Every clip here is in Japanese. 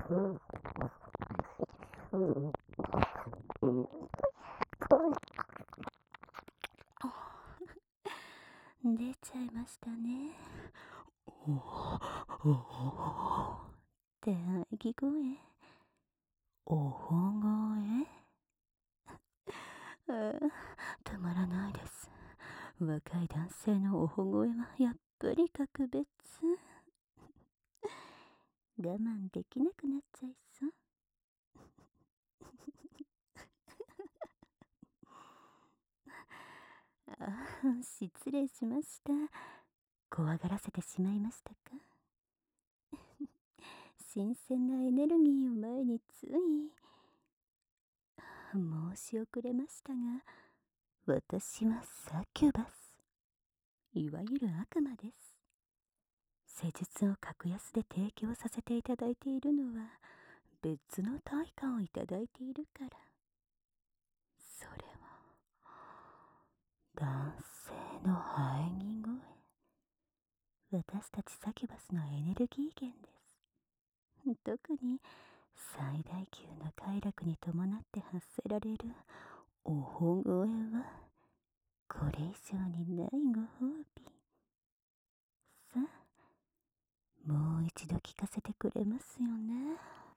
出ちゃいましたね。って喘ぎ声、おほ声。たまらないです。若い男性のおほ声はやっぱり格別。我慢できなくなっちゃいそう。失礼しました。怖がらせてしまいましたか？新鮮なエネルギーを前につい。申し遅れましたが、私はサキュバス。いわゆる悪魔です。施術を格安で提供させていただいているのは、別の対価をいただいているから。それは、男性の喘ぎ声。私たちサキュバスのエネルギー源です。特に、最大級の快楽に伴って発せられるおほ声は、これ以上にないご褒美。さあ、もう一度聞かせてくれますよね。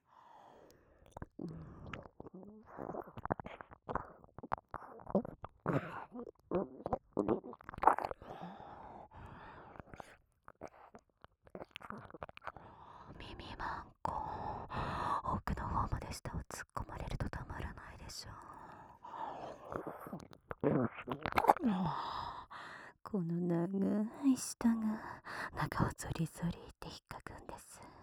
耳マンコ、奥の方まで舌を突っ込まれるとたまらないでしょう。この長い舌が中をゾリゾリって引っかくんです。